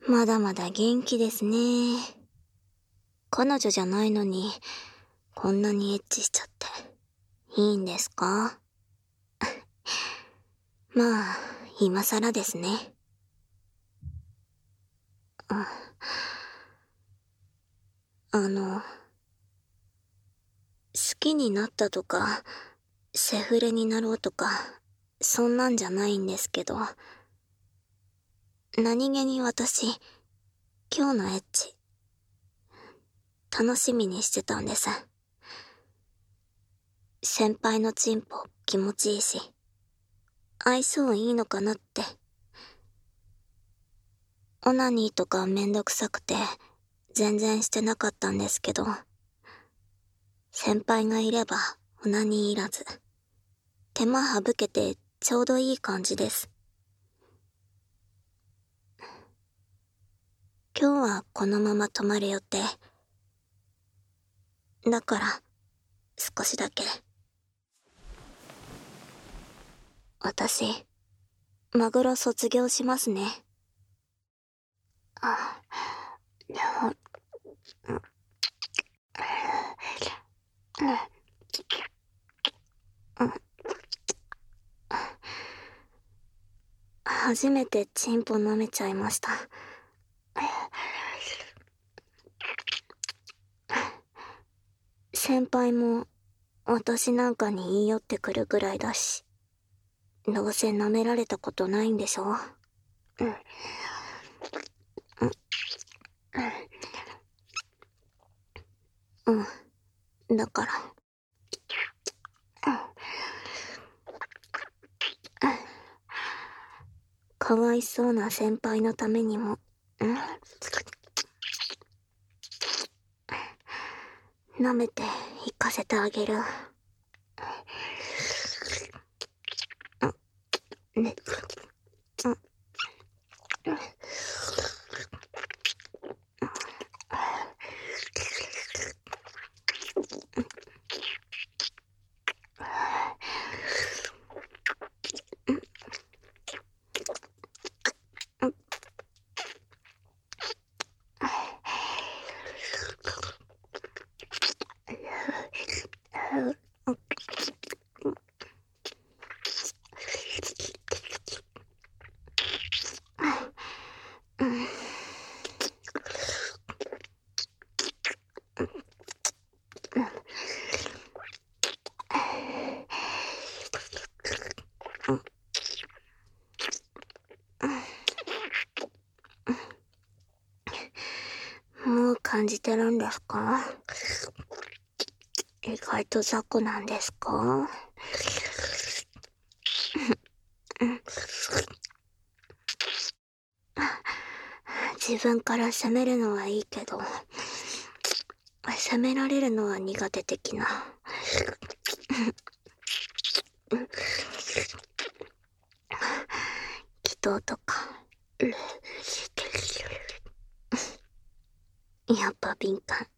まだまだ元気ですね。彼女じゃないのに、こんなにエッチしちゃって、いいんですか？まあ、今更ですね。好きになったとか、セフレになろうとか、そんなんじゃないんですけど、何気に私、今日のエッチ、楽しみにしてたんです。先輩のチンポ気持ちいいし、相性いいのかなって。オナニーとかめんどくさくて、全然してなかったんですけど、先輩がいればオナニーいらず。手間省けてちょうどいい感じです。今日はこのまま泊まる予定。だから、少しだけ。私、マグロ卒業しますね。初めてチンポ舐めちゃいました。先輩も私なんかに言い寄ってくるぐらいだし、どうせ舐められたことないんでしょ？だから。かわいそうな先輩のためにも、舐めて行かせてあげる。もう感じてるんですか？意外と雑魚なんですか？自分から責めるのはいいけど、責められるのは苦手的な。祈祷とか。やっぱ敏感。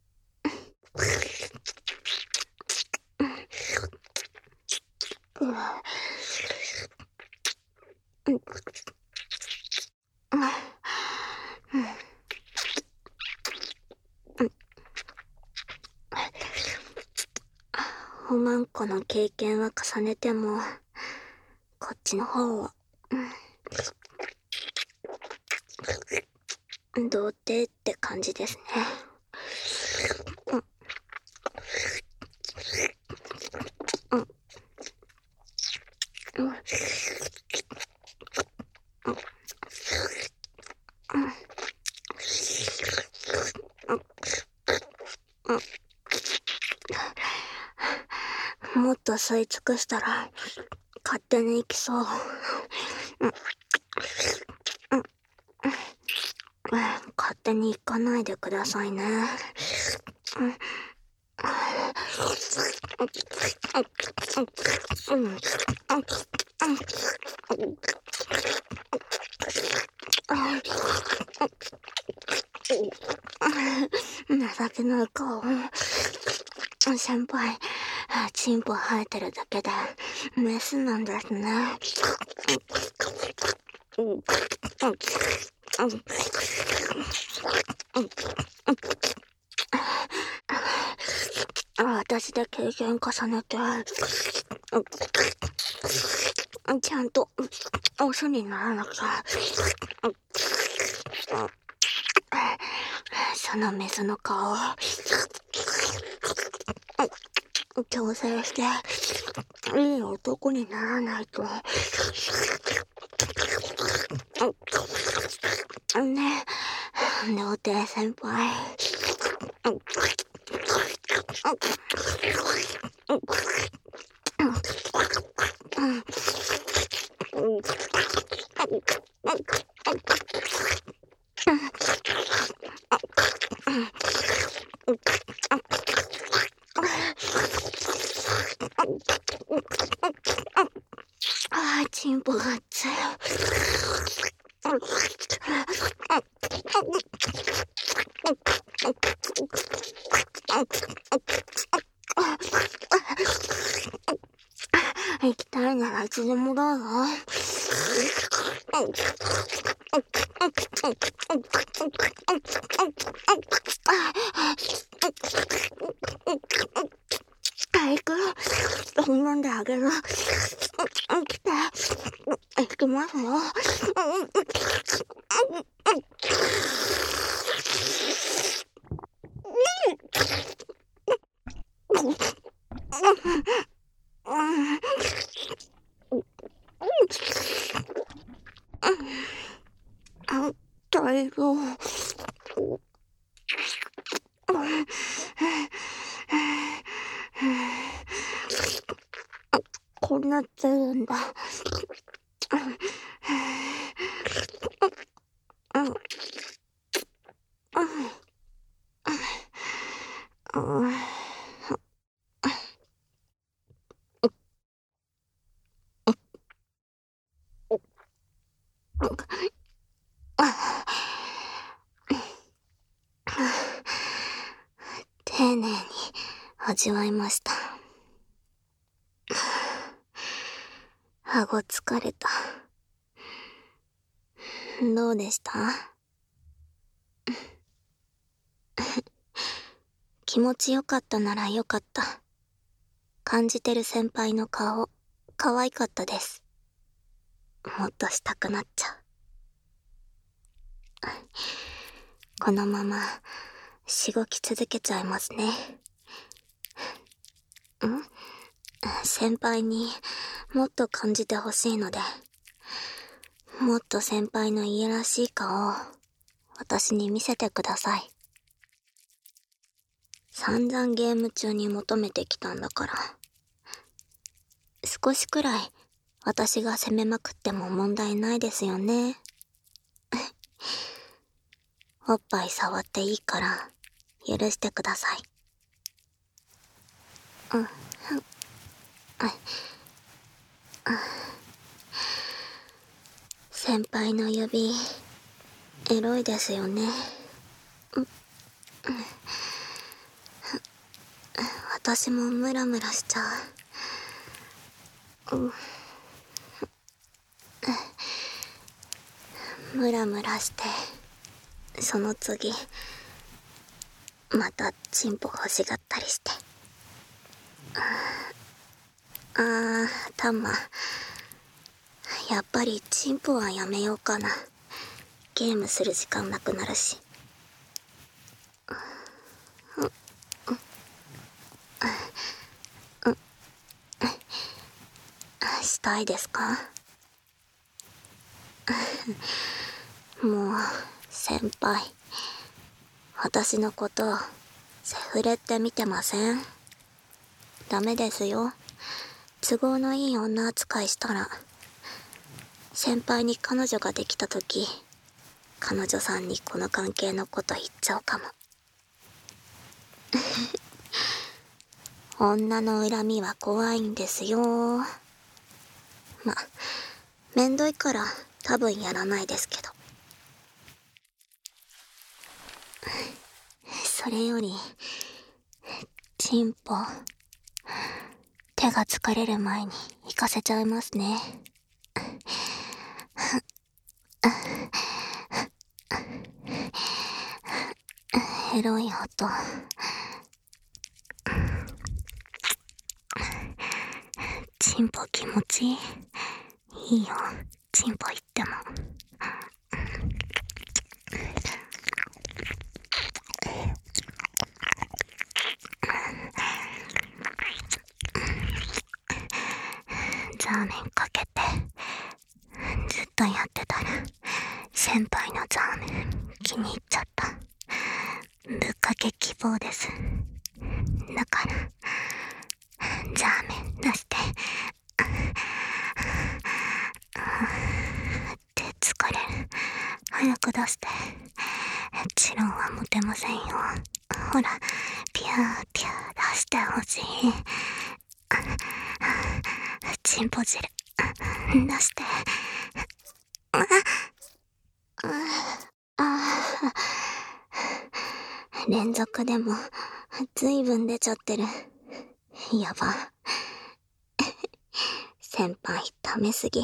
おまんこの経験は重ねても、こっちの方は、童貞って感じですね。もっと吸い尽くしたら、勝手に行きそう。勝手に行かないでくださいね。情けない顔。先輩、チンポ生えてるだけでメスなんですね。 私で経験重ねて、ちゃんとオスにならなきゃ。そのメスの顔を矯正していい男にならないと。ね、童貞先輩。チンポが熱い。行きたいならいつでもどうぞ。行く？飲んであげる。来て。行きますよ。大丈夫。こうなってるんだ。丁寧に味わいました。顎疲れた。どうでした？気持ちよかったならよかった。感じてる先輩の顔、可愛かったです。もっとしたくなっちゃう。このまましごき続けちゃいますね。先輩にもっと感じてほしいので、もっと先輩のいやらしい顔を私に見せてください。散々ゲーム中に求めてきたんだから、少しくらい私が責めまくっても問題ないですよね。おっぱい触っていいから許してください。先輩の指エロいですよね。私もムラムラしちゃう。ムラムラして、その次またチンポ欲しがったりして。タンマ、やっぱりチンポはやめようかな。ゲームする時間なくなるし。したいですか？もう先輩、私のことをセフレって見てません？ダメですよ。都合のいい女扱いしたら、先輩に彼女ができた時、彼女さんにこの関係のこと言っちゃうかも。女の恨みは怖いんですよ。ま、めんどいから多分やらないですけど。それより、チンポ、手が疲れる前に行かせちゃいますね。 エロい音。チンポ気持ちいい。いいよ、チンポ言っても。ザーメンかけてずっとやってたら先輩のザーメン気に入っちゃった。ぶっかけ希望です。だからザーメン出してって疲れる。早く出して。チロンは持てませんよ。ほら、ピューピュー出してほしい。チンポ汁出して。連続でもずいぶん出ちゃってる。やば。先輩溜めすぎ。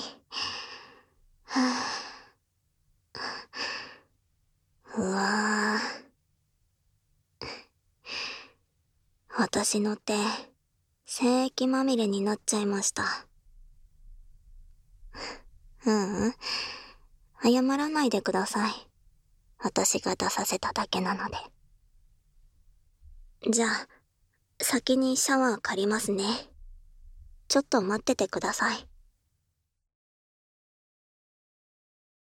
うわぁ。私の手、精液まみれになっちゃいました。ううん。謝らないでください。私が出させただけなので。じゃあ、先にシャワー借りますね。ちょっと待っててください。